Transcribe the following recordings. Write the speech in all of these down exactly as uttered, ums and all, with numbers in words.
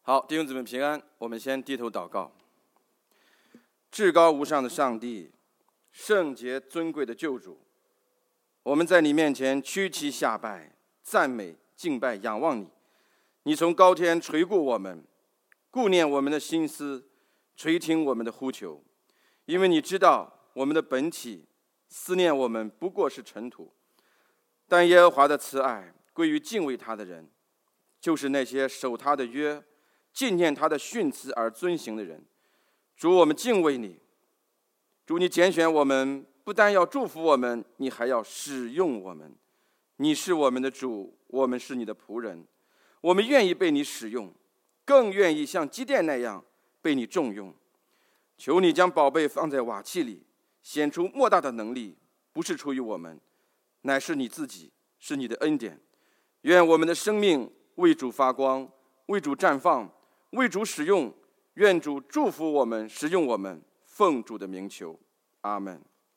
好，弟兄姊妹平安。我们先低头祷告。至高无上的上帝，圣洁尊贵的救主，我们在你面前屈膝下拜，赞美、敬拜、仰望你。你从高天垂顾我们，顾念我们的心思，垂听我们的呼求，因为你知道我们的本体，思念我们不过是尘土。但耶和华的慈爱归于敬畏他的人，就是那些守他的约，纪念他的训词而遵行的人。主，我们敬畏你。主，你拣选我们，不但要祝福我们，你还要使用我们。你是我们的主，我们是你的仆人。我们愿意被你使用，更愿意像基甸那样被你重用。求你将宝贝放在瓦器里，显出莫大的能力，不是出于我们，乃是你自己，是你的恩典。愿我们的生命为主发光，为主绽放，为主使用。愿主祝福我们，使用我们，奉主的名求，阿们。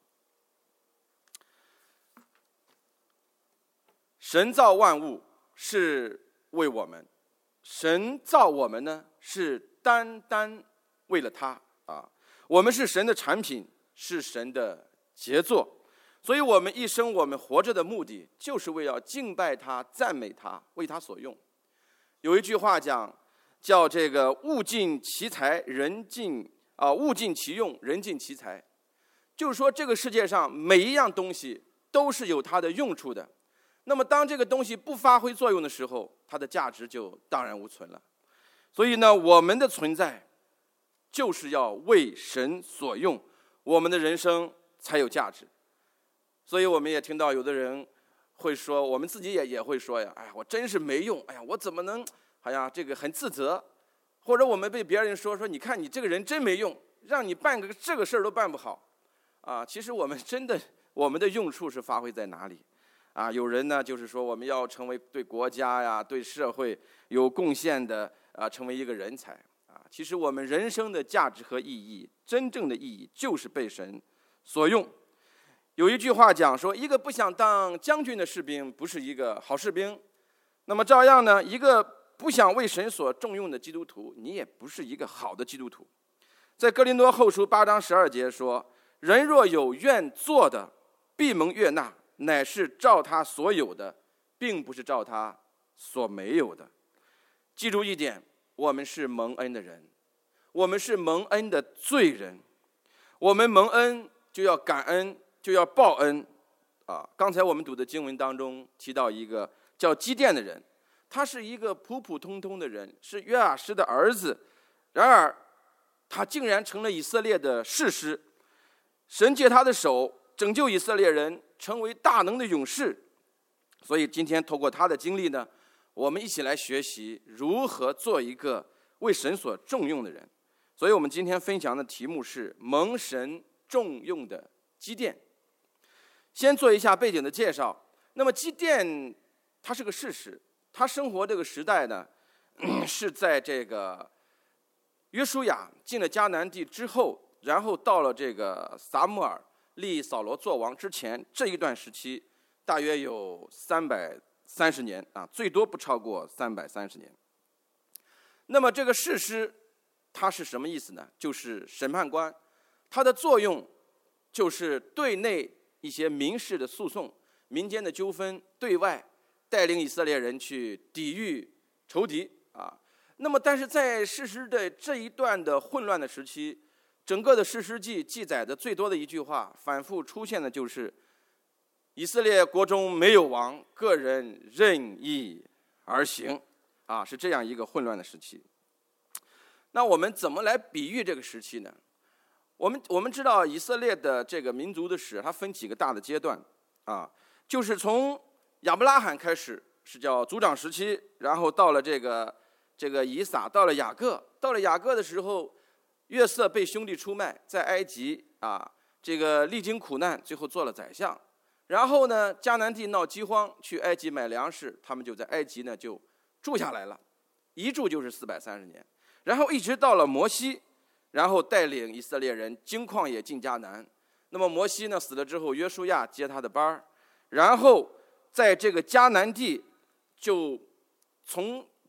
神造万物是为我们，神造我们呢是单单为了他啊。我们是神的产品，是神的杰作，所以我们一生我们活着的目的，就是为要敬拜他、赞美他，为他所用。有一句话讲，叫这个物尽其才，人尽啊，物尽其用，人尽其才。就是说，这个世界上每一样东西都是有它的用处的。那么，当这个东西不发挥作用的时候，它的价值就荡然无存了。所以呢，我们的存在就是要为神所用，我们的人生才有价值。所以我们也听到有的人会说，我们自己也也会说呀，哎呀，我真是没用，哎呀，我怎么能？哎呀，这个很自责，或者我们被别人说说，你看你这个人真没用，让你办个这个事儿都办不好，啊，其实我们真的，我们的用处是发挥在哪里？啊，有人呢就是说我们要成为对国家呀、对社会有贡献的啊，成为一个人才啊。其实我们人生的价值和意义，真正的意义就是被神所用。有一句话讲说，一个不想当将军的士兵不是一个好士兵，那么照样呢，一个不想为神所重用的基督徒，你也不是一个好的基督徒。在哥林多后书八章十二节说，人若有愿做的，必蒙悦纳，乃是照他所有的，并不是照他所没有的。记住一点，我们是蒙恩的人，我们是蒙恩的罪人，我们蒙恩就要感恩，就要报恩啊！刚才我们读的经文当中提到一个叫基甸的人，他是一个普普通通的人，是约雅施的儿子，然而他竟然成了以色列的士师。神借他的手拯救以色列人，成为大能的勇士。所以今天透过他的经历呢，我们一起来学习如何做一个为神所重用的人。所以我们今天分享的题目是蒙神重用的基甸。先做一下背景的介绍。那么基甸他是个士师，他生活这个时代呢，是在这个约书亚进了迦南地之后，然后到了这个撒母耳立扫罗做王之前，这一段时期大约有三百三十年啊，最多不超过三百三十年。那么这个士师他是什么意思呢？就是审判官，他的作用就是对内一些民事的诉讼、民间的纠纷，对外带领以色列人去抵御仇敌啊。那么但是在士师的这一段的混乱的时期，整个的士师记记载的最多的一句话反复出现的就是以色列国中没有王，个人任意而行啊，是这样一个混乱的时期。那我们怎么来比喻这个时期呢？我们我们知道以色列的这个民族的史，它分几个大的阶段啊，就是从亚伯拉罕开始是叫族长时期，然后到了这个这个以撒，到了雅各，到了雅各的时候，约瑟被兄弟出卖，在埃及啊，这个历经苦难，最后做了宰相。然后呢，迦南地闹饥荒，去埃及买粮食，他们就在埃及呢就住下来了，一住就是四百三十年。然后一直到了摩西，然后带领以色列人经旷野进迦南。那么摩西呢死了之后，约书亚接他的班儿，然后在这个迦南地就从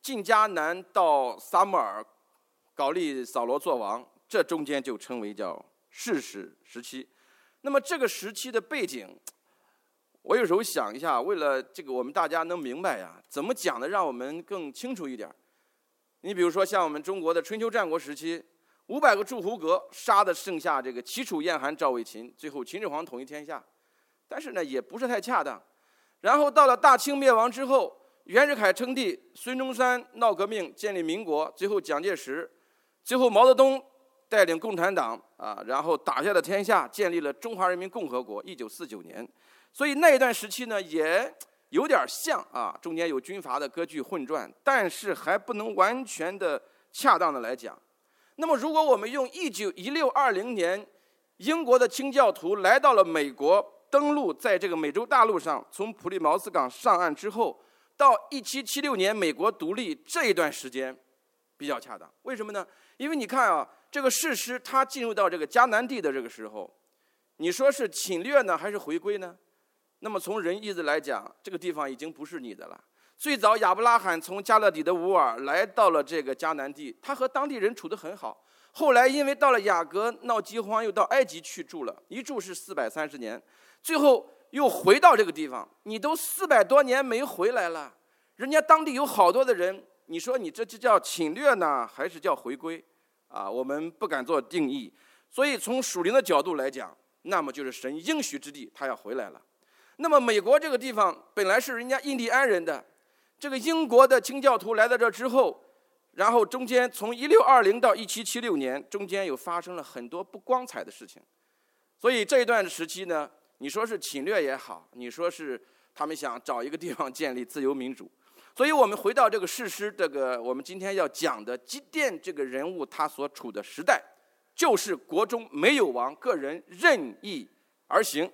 进迦南到撒母耳膏立扫罗作王，这中间就称为叫士师时期。那么这个时期的背景，我有时候想一下，为了这个我们大家能明白呀，怎么讲的让我们更清楚一点。你比如说像我们中国的春秋战国时期，五百个诸侯国杀的剩下这个齐楚燕韩赵魏秦，最后秦始皇统一天下，但是呢也不是太恰当。然后到了大清灭亡之后，袁世凯称帝，孙中山闹革命建立民国，最后蒋介石，最后毛泽东带领共产党啊，然后打下了天下，建立了中华人民共和国，一九四九年。所以那一段时期呢，也有点像啊，中间有军阀的割据混战，但是还不能完全的恰当的来讲。那么，如果我们用一九一六二零年英国的清教徒来到了美国，登陆在这个美洲大陆上，从普利茅斯港上岸之后，到一七七六年美国独立这一段时间比较恰当。为什么呢？因为你看啊，这个士师他进入到这个迦南地的这个时候，你说是侵略呢，还是回归呢？那么从人意思来讲，这个地方已经不是你的了。最早亚伯拉罕从加勒底的乌尔来到了这个迦南地，他和当地人处得很好。后来因为到了雅各闹饥荒，又到埃及去住了，一住是四百三十年，最后又回到这个地方。你都四百多年没回来了，人家当地有好多的人，你说你这就叫侵略呢，还是叫回归？啊，我们不敢做定义。所以从属灵的角度来讲，那么就是神应许之地，他要回来了。那么美国这个地方本来是人家印第安人的，这个英国的清教徒来到这之后，然后中间从一六二零到一七七六年，中间有发生了很多不光彩的事情。所以这一段时期呢，你说是侵略也好，你说是他们想找一个地方建立自由民主。所以我们回到这个士师，这个我们今天要讲的基甸这个人物，他所处的时代，就是国中没有王，个人任意而行。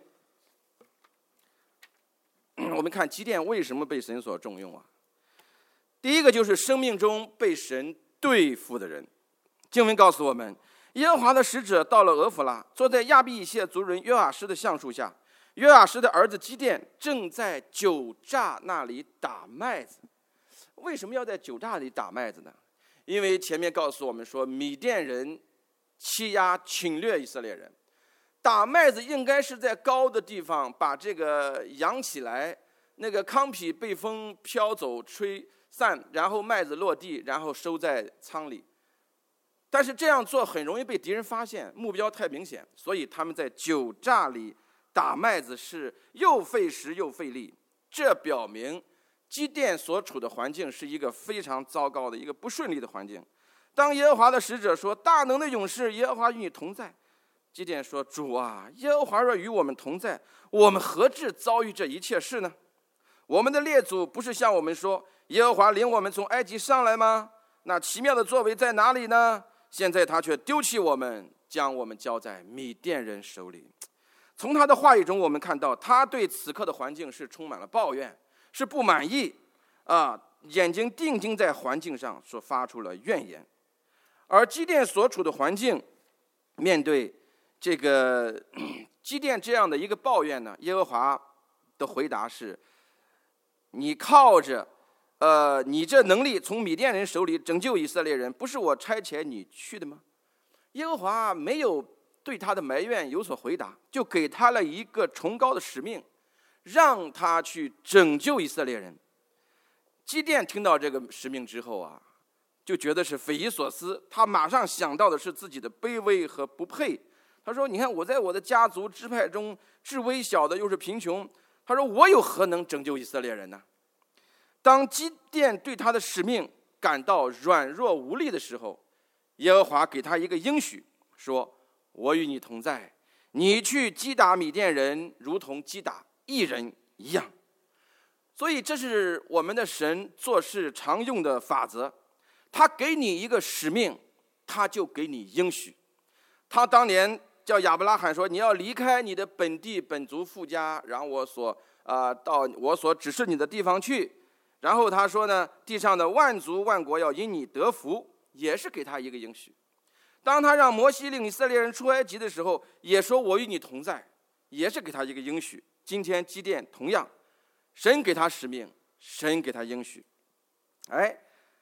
我们看基甸为什么被神所重用啊？第一个就是生命中被神对付的人。经文告诉我们，耶和华的使者到了俄弗拉，坐在亚比以谢族人约雅施的橡树下。约雅施的儿子基甸正在酒榨那里打麦子。为什么要在酒榨里打麦子呢？因为前面告诉我们说，米甸人欺压侵略以色列人。打麦子应该是在高的地方把这个扬起来，那个糠皮被风飘走吹散，然后麦子落地，然后收在仓里。但是这样做很容易被敌人发现，目标太明显，所以他们在酒榨里打麦子是又费时又费力。这表明基甸所处的环境是一个非常糟糕的一个不顺利的环境。当耶和华的使者说，大能的勇士耶和华与你同在，基甸说，主啊，耶和华若与我们同在，我们何至遭遇这一切事呢？我们的列祖不是向我们说，耶和华领我们从埃及上来吗？那奇妙的作为在哪里呢？现在他却丢弃我们，将我们交在米甸人手里。从他的话语中我们看到，他对此刻的环境是充满了抱怨，是不满意啊，眼睛定睛在环境上，所发出了怨言。而基甸所处的环境，面对这个基甸这样的一个抱怨呢，耶和华的回答是，你靠着呃，你这能力从米甸人手里拯救以色列人，不是我差遣你去的吗？耶和华没有对他的埋怨有所回答，就给他了一个崇高的使命，让他去拯救以色列人。基甸听到这个使命之后啊，就觉得是匪夷所思，他马上想到的是自己的卑微和不配。他说，你看我在我的家族支派中至微小的，又是贫穷，他说我有何能拯救以色列人呢？当基甸对他的使命感到软弱无力的时候，耶和华给他一个应许，说，我与你同在，你去击打米甸人，如同击打一人一样。所以这是我们的神做事常用的法则，他给你一个使命，他就给你应许。他当年叫亚伯拉罕说，你要离开你的本地本族父家，然后我所、呃、到我所指示你的地方去。然后他说呢，地上的万族万国要因你得福，也是给他一个应许。当他让摩西领以色列人出埃及的时候，也说我与你同在，也是给他一个应许。今天基甸同样，神给他使命，神给他应许。哎，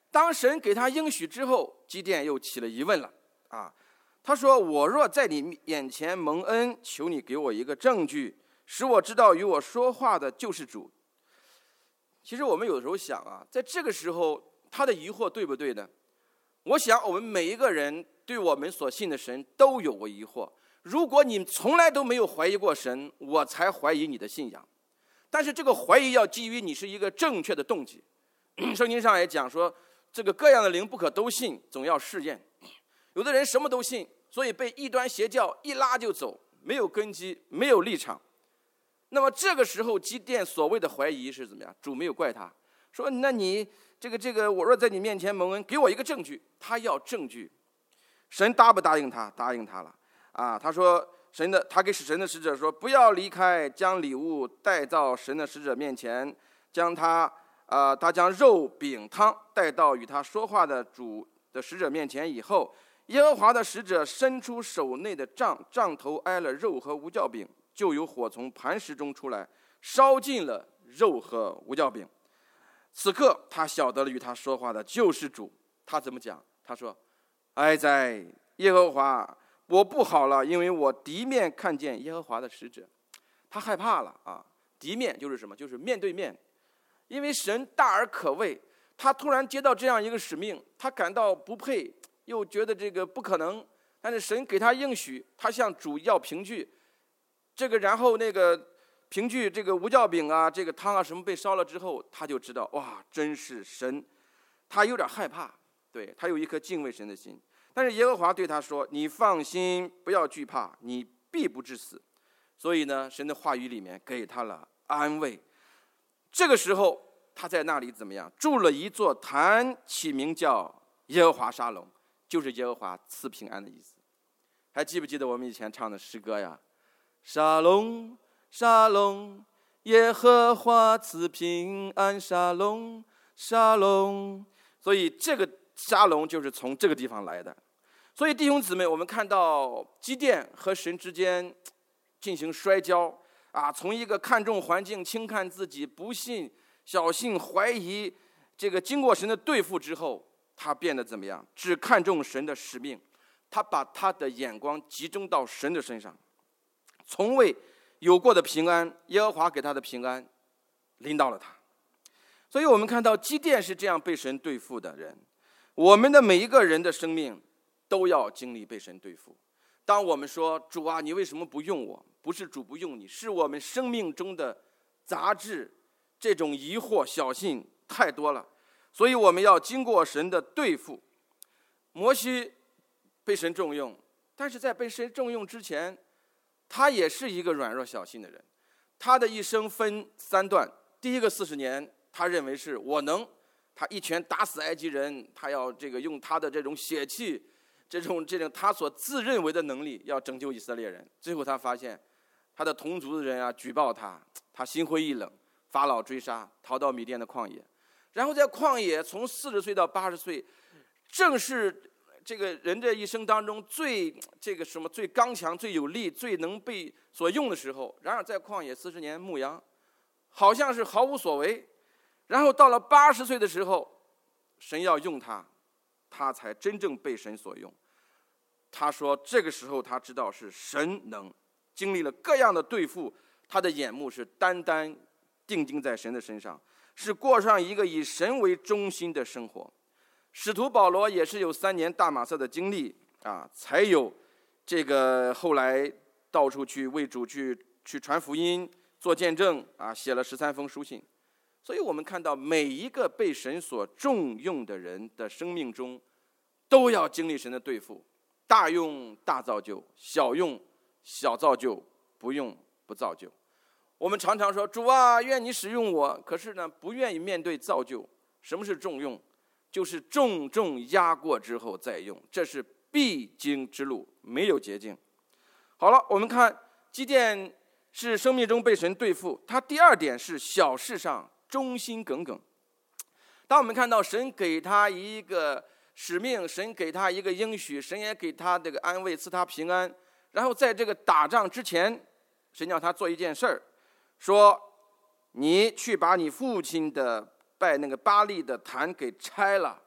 当神给他应许之后，基甸又起了疑问了啊。他说：“我若在你眼前蒙恩，求你给我一个证据，使我知道与我说话的就是主。”其实我们有的时候想啊，在这个时候他的疑惑对不对呢？我想我们每一个人对我们所信的神都有过疑惑。如果你从来都没有怀疑过神，我才怀疑你的信仰。但是这个怀疑要基于你是一个正确的动机。圣经上也讲说，这个各样的灵不可都信，总要试验。有的人什么都信，所以被异端邪教一拉就走，没有根基，没有立场。那么这个时候基甸所谓的怀疑是怎么样？主没有怪他，说那你这个这个我若在你面前蒙恩，给我一个证据。他要证据。神答不答应他？答应他了啊。他说神的他给神的使者说，不要离开，将礼物带到神的使者面前，将他啊、呃、他将肉饼汤带到与他说话的主的使者面前以后，耶和华的使者伸出手内的杖，杖头挨了肉和无酵饼，就有火从磐石中出来，烧尽了肉和无酵饼。此刻他晓得了与他说话的就是主。他怎么讲？他说：“哀哉，耶和华，我不好了，因为我敌面看见耶和华的使者。”他害怕了啊！敌面就是什么？就是面对面。因为神大而可畏，他突然接到这样一个使命，他感到不配，又觉得这个不可能。但是神给他应许，他向主要凭据。这个然后那个凭据这个无酵饼啊，这个汤啊什么被烧了之后，他就知道哇，真是神。他有点害怕，对，他有一颗敬畏神的心。但是耶和华对他说：“你放心，不要惧怕，你必不致死。”所以呢，神的话语里面给他了安慰。这个时候他在那里怎么样？筑了一座坛，起名叫耶和华沙龙，就是耶和华赐平安的意思。还记不记得我们以前唱的诗歌呀？沙龙沙龙，耶和华赐平安，沙龙沙龙。所以这个沙龙就是从这个地方来的。所以弟兄姊妹，我们看到基甸和神之间进行摔跤啊，从一个看重环境、轻看自己、不信、小信、怀疑，这个经过神的对付之后，他变得怎么样？只看重神的使命，他把他的眼光集中到神的身上。从未有过的平安，耶和华给他的平安临到了他。所以我们看到基甸是这样被神对付的人。我们的每一个人的生命都要经历被神对付。当我们说主啊，你为什么不用我？不是主不用你，是我们生命中的杂质，这种疑惑小信太多了，所以我们要经过神的对付。摩西被神重用，但是在被神重用之前，他也是一个软弱小信的人。他的一生分三段，第一个四十年他认为是我能，他一拳打死埃及人，他要这个用他的这种血气，这种这种他所自认为的能力要拯救以色列人。最后他发现他的同族的人啊举报他，他心灰意冷，法老追杀，逃到米甸的旷野。然后在旷野从四十岁到八十岁，正是这个人的一生当中最这个什么最刚强、最有力、最能被所用的时候。然而在旷野四十年牧羊，好像是毫无所为。然后到了八十岁的时候，神要用他，他才真正被神所用。他说这个时候他知道是神能，经历了各样的对付，他的眼目是单单定睛在神的身上，是过上一个以神为中心的生活。使徒保罗也是有三年大马色的经历啊，才有这个后来到处去为主去去传福音、做见证啊，写了十三封书信。所以我们看到每一个被神所重用的人的生命中，都要经历神的对付，大用大造就，小用小造就，不用不造就。我们常常说主啊，愿你使用我，可是呢，不愿意面对造就。什么是重用？就是重重压过之后再用，这是必经之路，没有捷径。好了，我们看基甸是生命中被神对付，他第二点是小事上忠心耿耿。当我们看到神给他一个使命，神给他一个应许，神也给他这个安慰，赐他平安。然后在这个打仗之前，神叫他做一件事儿，说你去把你父亲的拜那个巴力的坛给拆了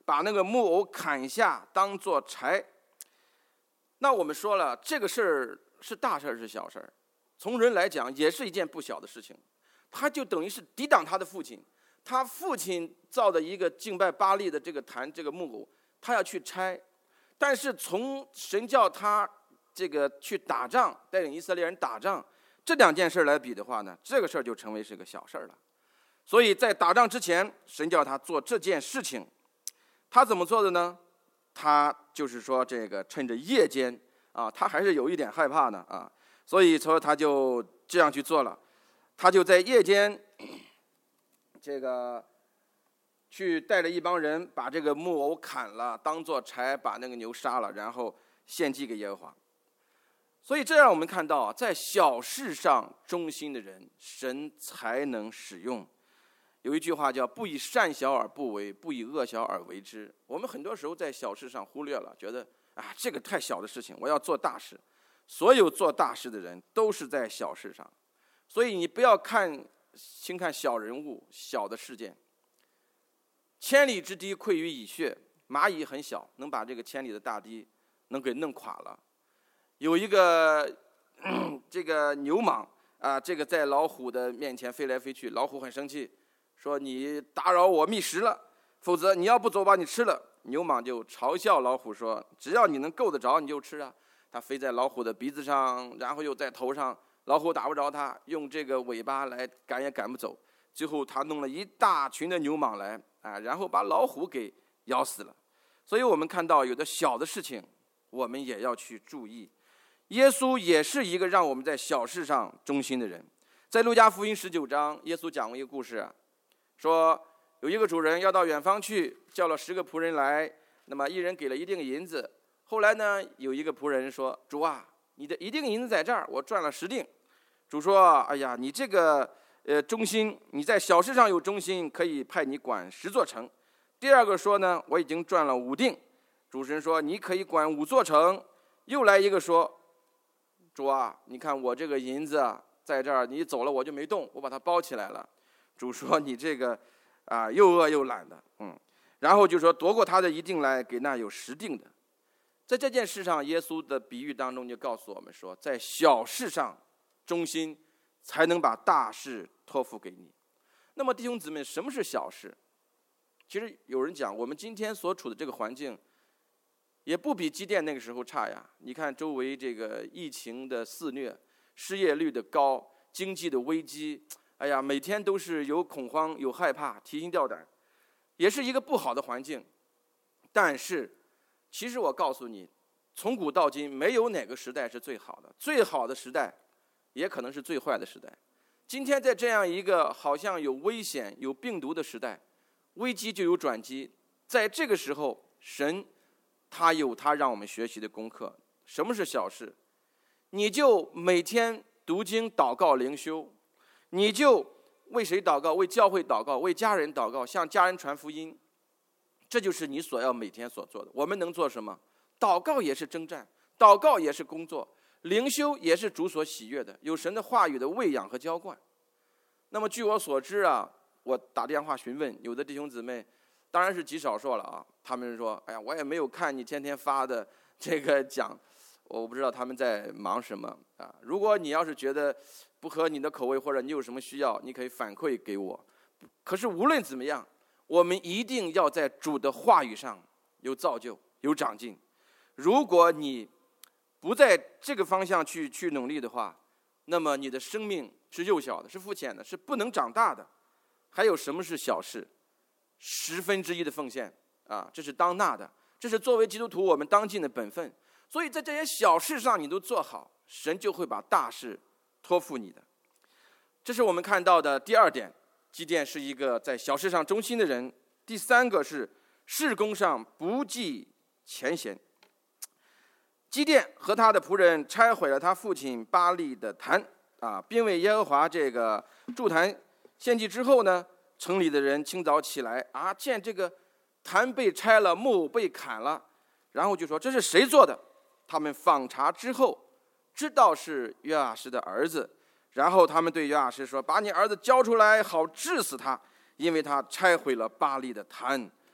把那个木偶砍下当做柴。那我们说了，这个事儿是大事儿是小事儿？从人来讲，也是一件不小的事情。他就等于是抵挡他的父亲，他父亲造的一个敬拜巴力的这个坛，这个木偶，他要去拆。但是从神叫他这个去打仗，带领以色列人打仗，这两件事来比的话呢，这个事儿就成为是个小事儿了。所以在打仗之前，神叫他做这件事情，他怎么做的呢？他就是说这个趁着夜间啊，他还是有一点害怕呢啊，所以说他就这样去做了。他就在夜间，这个去带着一帮人把这个木偶砍了，当做柴，把那个牛杀了，然后献祭给耶和华。所以这让我们看到啊，在小事上忠心的人，神才能使用。有一句话叫“不以善小而不为，不以恶小而为之”。我们很多时候在小事上忽略了，觉得啊，这个太小的事情，我要做大事。所有做大事的人都是在小事上。所以你不要看轻看小人物、小的事件。千里之堤溃于蚁穴，蚂蚁很小，能把这个千里的大堤能给弄垮了。有一个这个牛蟒啊，这个在老虎的面前飞来飞去，老虎很生气，说你打扰我觅食了，否则你要不走把你吃了。牛蟒就嘲笑老虎说，只要你能够得着你就吃啊。它飞在老虎的鼻子上，然后又在头上，老虎打不着它，用这个尾巴来赶也赶不走。最后他弄了一大群的牛蟒来啊，然后把老虎给咬死了。所以我们看到有的小的事情我们也要去注意。耶稣也是一个让我们在小事上忠心的人。在路加福音十九章，耶稣讲过一个故事啊，说有一个主人要到远方去，叫了十个仆人来，那么一人给了一锭银子。后来呢，有一个仆人说，主啊，你的一锭银子在这儿，我赚了十锭。主说，哎呀，你这个呃忠心，你在小事上有忠心，可以派你管十座城。第二个说呢，我已经赚了五锭。主神说，你可以管五座城。又来一个说，主啊，你看我这个银子啊在这儿，你走了我就没动，我把它包起来了。主说，你这个啊又饿又懒的，嗯，然后就说夺过他的一锭来，给那有十锭的。在这件事上，耶稣的比喻当中就告诉我们说，在小事上忠心，才能把大事托付给你。那么弟兄姊妹，什么是小事？其实有人讲，我们今天所处的这个环境也不比基甸那个时候差呀。你看周围这个疫情的肆虐，失业率的高，经济的危机，哎呀，每天都是有恐慌有害怕，提心吊胆，也是一个不好的环境。但是其实我告诉你，从古到今没有哪个时代是最好的，最好的时代也可能是最坏的时代。今天在这样一个好像有危险有病毒的时代，危机就有转机。在这个时候，神他有他让我们学习的功课。什么是小事？你就每天读经祷告灵修，你就为谁祷告？为教会祷告，为家人祷告，向家人传福音。这就是你所要每天所做的。我们能做什么？祷告也是征战，祷告也是工作，灵修也是主所喜悦的，有神的话语的喂养和浇灌。那么据我所知啊，我打电话询问有的弟兄姊妹，当然是极少数了啊，他们说，哎呀，我也没有看你天天发的这个讲，我不知道他们在忙什么啊。如果你要是觉得不合你的口味，或者你有什么需要，你可以反馈给我。可是无论怎么样，我们一定要在主的话语上有造就有长进。如果你不在这个方向去去努力的话，那么你的生命是幼小的，是肤浅的，是不能长大的。还有什么是小事？十分之一的奉献啊，这是当纳的，这是作为基督徒我们当尽的本分。所以在这些小事上你都做好，神就会把大事托付你的。这是我们看到的第二点，基甸是一个在小事上忠心的人。第三个是事工上不计前嫌。基甸和他的仆人拆毁了他父亲巴力的坛啊，并为耶和华这个筑坛献祭之后呢，城里的人清早起来啊，见这个坛被拆了，木偶被砍了，然后就说这是谁做的？他们访查之后知道是约阿施的儿子，然后他们对约阿施说，把你儿子交出来，好治死他，因为他拆毁了巴力的坛。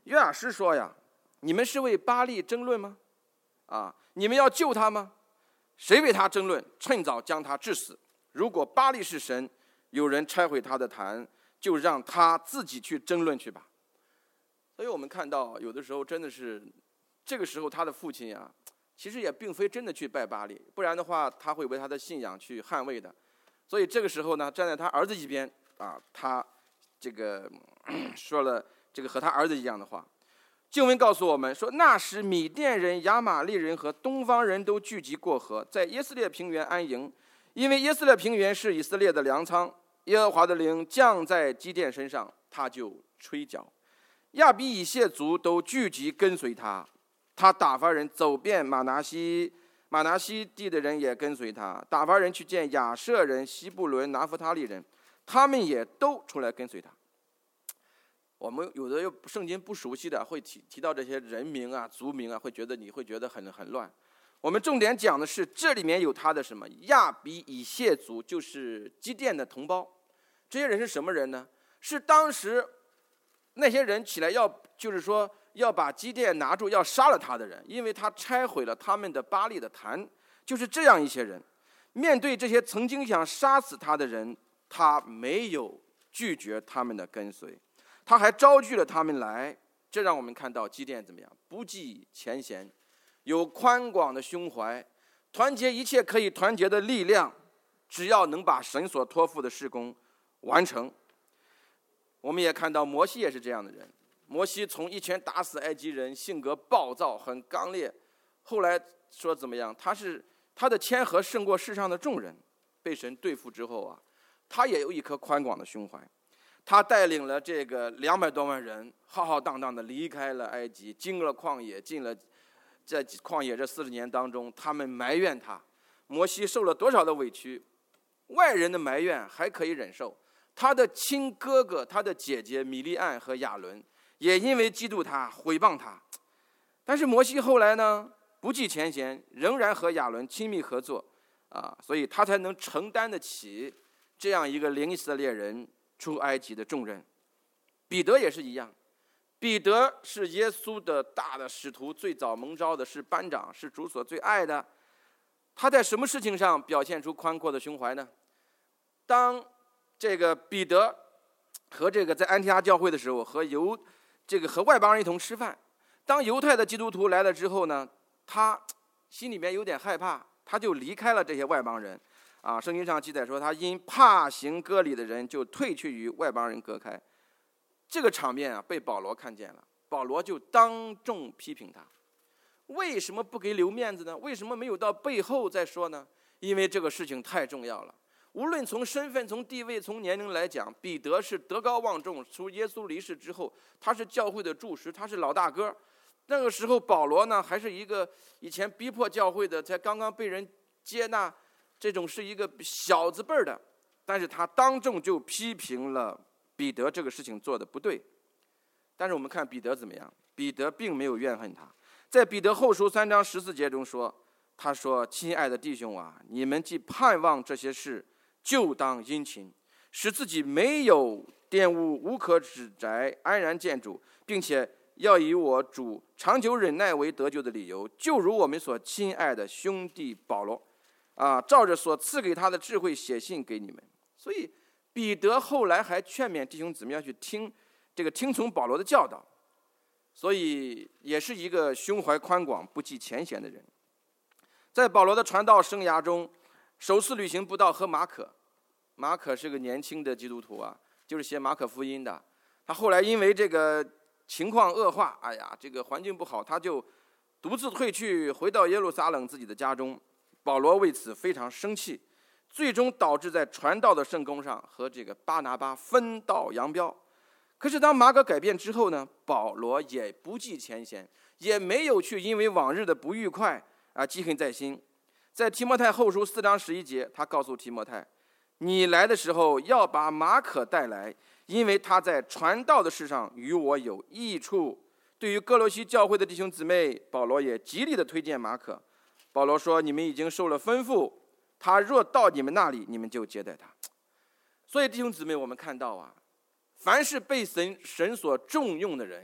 约雅诗说呀，你们是为巴力争论吗？啊，你们要救他吗？谁为他争论，趁早将他治死。如果巴力是神，有人拆毁他的坛，就让他自己去争论去吧。所以我们看到有的时候真的是这个时候他的父亲呀，其实也并非真的去拜巴力，不然的话他会为他的信仰去捍卫的。所以这个时候呢，站在他儿子一边啊，他这个说了这个和他儿子一样的话。经文告诉我们说，那时米甸人、亚玛力人和东方人都聚集过河，在耶斯列平原安营，因为耶斯列平原是以色列的粮仓。耶和华的灵降在基甸身上，他就吹角。亚比以谢族都聚集跟随他，他打发人走遍马拿西马拿西地的人也跟随他，打发人去见亚舍人、西布伦、拿弗他利人，他们也都出来跟随他。我们有的又圣经不熟悉的，会提提到这些人名啊、族名啊，会觉得你会觉得很很乱。我们重点讲的是这里面有他的什么亚比以谢族，就是基甸的同胞。这些人是什么人呢？是当时那些人起来要，就是说要把基甸拿住，要杀了他的人，因为他拆毁了他们的巴力的坛。就是这样一些人，面对这些曾经想杀死他的人，他没有拒绝他们的跟随，他还招聚了他们来。这让我们看到基甸怎么样？不计前嫌，有宽广的胸怀，团结一切可以团结的力量，只要能把神所托付的事工完成。我们也看到摩西也是这样的人。摩西从一拳打死埃及人，性格暴躁，很刚烈。后来说怎么样？他是他的谦和胜过世上的众人。被神对付之后啊，他也有一颗宽广的胸怀。他带领了这个两百多万人，浩浩荡荡的离开了埃及，经了旷野，进了在旷野这四十年当中，他们埋怨他。摩西受了多少的委屈？外人的埋怨还可以忍受，他的亲哥哥、他的姐姐米利暗和亚伦也因为嫉妒他、毁谤他。但是摩西后来呢，不计前嫌，仍然和亚伦亲密合作啊，所以他才能承担得起这样一个领以色列人出埃及的重任。彼得也是一样，彼得是耶稣的大的使徒，最早蒙召的，是班长，是主所最爱的。他在什么事情上表现出宽阔的胸怀呢？当这个彼得和这个在安提阿教会的时候，和犹这个和外邦人一同吃饭，当犹太的基督徒来了之后呢，他心里面有点害怕，他就离开了这些外邦人。啊，圣经上记载说，他因怕行割礼的人，就退去与外邦人隔开。这个场面啊，被保罗看见了，保罗就当众批评他。为什么不给留面子呢？为什么没有到背后再说呢？因为这个事情太重要了。无论从身份、从地位、从年龄来讲，彼得是德高望重。从耶稣离世之后，他是教会的柱石，他是老大哥。那个时候保罗呢，还是一个以前逼迫教会的，才刚刚被人接纳，这种是一个小子辈儿的。但是他当众就批评了彼得这个事情做的不对。但是我们看彼得怎么样？彼得并没有怨恨他。在彼得后书三章十四节中说，他说：“亲爱的弟兄啊，你们既盼望这些事，就当殷勤，使自己没有玷污，无可指摘，安然见主，并且要以我主长久忍耐为得救的理由，就如我们所亲爱的兄弟保罗，啊，照着所赐给他的智慧写信给你们。”所以彼得后来还劝勉弟兄姊妹要去听这个听从保罗的教导。所以也是一个胸怀宽广、不计前嫌的人。在保罗的传道生涯中，首次旅行布道和马可，马可是个年轻的基督徒啊，就是写马可福音的。他后来因为这个情况恶化，哎呀，这个环境不好，他就独自退去，回到耶路撒冷自己的家中。保罗为此非常生气，最终导致在传道的圣工上和这个巴拿巴分道扬镳。可是当马可改变之后呢，保罗也不计前嫌，也没有去因为往日的不愉快啊记恨在心。在提摩太后书四章十一节，他告诉提摩太，你来的时候要把马可带来，因为他在传道的事上与我有益处。对于哥罗西教会的弟兄姊妹，保罗也极力的推荐马可。保罗说，你们已经受了吩咐，他若到你们那里，你们就接待他。所以弟兄姊妹，我们看到啊，凡是被神神所重用的人，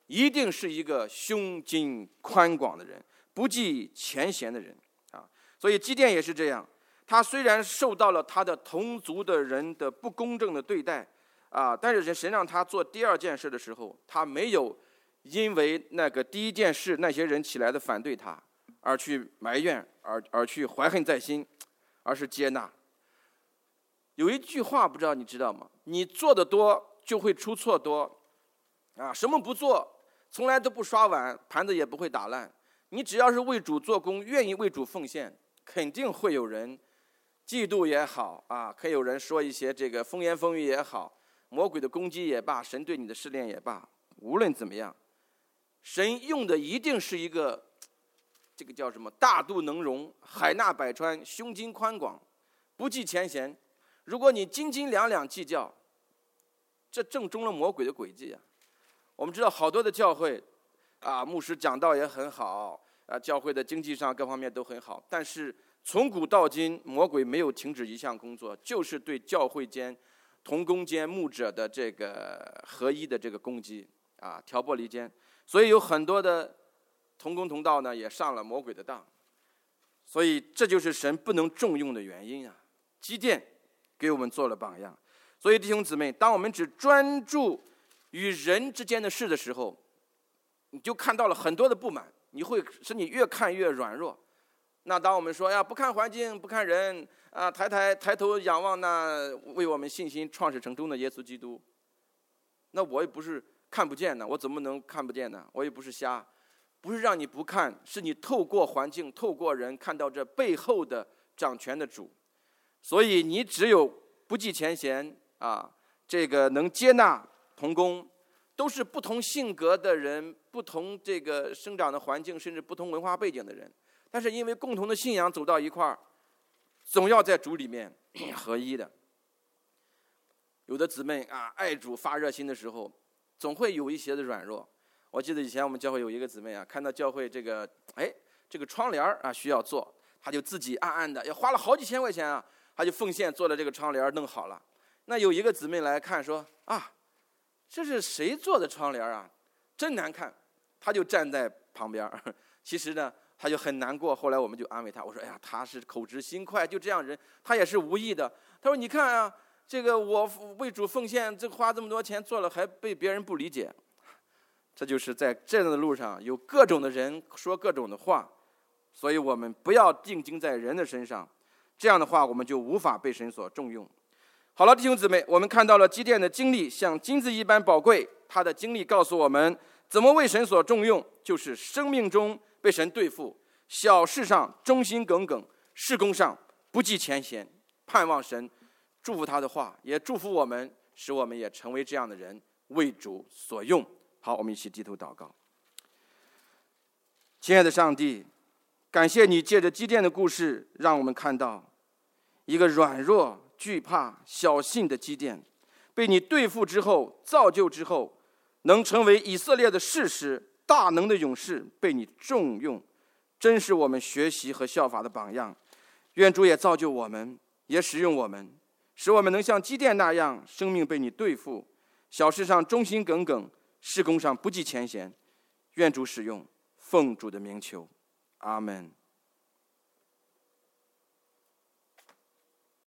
一定是一个胸襟宽广的人，不计前嫌的人啊。所以基甸也是这样，他虽然受到了他的同族的人的不公正的对待啊，但是神让他做第二件事的时候，他没有因为那个第一件事那些人起来的反对他而去埋怨，而而去怀恨在心，而是接纳。有一句话不知道你知道吗？你做的多就会出错多啊！什么不做，从来都不刷碗，盘子也不会打烂。你只要是为主做工，愿意为主奉献，肯定会有人嫉妒也好啊，可以有人说一些这个风言风语也好，魔鬼的攻击也罢，神对你的试炼也罢，无论怎么样，神用的一定是一个这个叫什么大度能容、海纳百川、胸襟宽广、不计前嫌。如果你斤斤两两计较，这正中了魔鬼的诡计啊！我们知道好多的教会啊，牧师讲道也很好啊，教会的经济上各方面都很好，但是从古到今，魔鬼没有停止一项工作，就是对教会间同工间牧者的这个合一的这个攻击啊，挑拨离间。所以有很多的同工同道呢，也上了魔鬼的当。所以这就是神不能重用的原因啊！基甸给我们做了榜样。所以弟兄姊妹，当我们只专注与人之间的事的时候，你就看到了很多的不满，你会使你越看越软弱。那当我们说呀，不看环境，不看人啊，抬抬抬头仰望那为我们信心创始成终的耶稣基督，那我也不是看不见呢，我怎么能看不见呢？我也不是瞎，不是让你不看，是你透过环境，透过人看到这背后的掌权的主。所以你只有不计前嫌啊，这个能接纳同工，都是不同性格的人，不同这个生长的环境，甚至不同文化背景的人，但是因为共同的信仰走到一块儿，总要在主里面合一的。有的姊妹啊，爱主发热心的时候，总会有一些的软弱。我记得以前我们教会有一个姊妹啊，看到教会这个哎这个窗帘啊需要做，她就自己暗暗的，要花了好几千块钱啊，她就奉献做了这个窗帘，弄好了。那有一个姊妹来看说啊，这是谁做的窗帘啊？真难看。她就站在旁边，其实呢，她就很难过。后来我们就安慰她，我说：“哎呀，她是口直心快，就这样人，她也是无意的。”她说：“你看啊，这个我为主奉献，这花这么多钱做了，还被别人不理解。”这就是在这样的路上，有各种的人说各种的话，所以我们不要定睛在人的身上，这样的话，我们就无法被神所重用。好了，弟兄姊妹，我们看到了基甸的经历像金子一般宝贵，他的经历告诉我们怎么为神所重用，就是生命中被神对付，小事上忠心耿耿，事工上不计前嫌，盼望神祝福他的话，也祝福我们，使我们也成为这样的人，为主所用。好，我们一起低头祷告。亲爱的上帝，感谢你借着基甸的故事，让我们看到一个软弱、惧怕、小信的基甸，被你对付之后、造就之后，能成为以色列的士师、大能的勇士，被你重用，真是我们学习和效法的榜样。愿主也造就我们，也使用我们，使我们能像基甸那样，生命被你对付，小事上忠心耿耿，事工上不计前嫌。愿主使用，奉主的名求，阿们。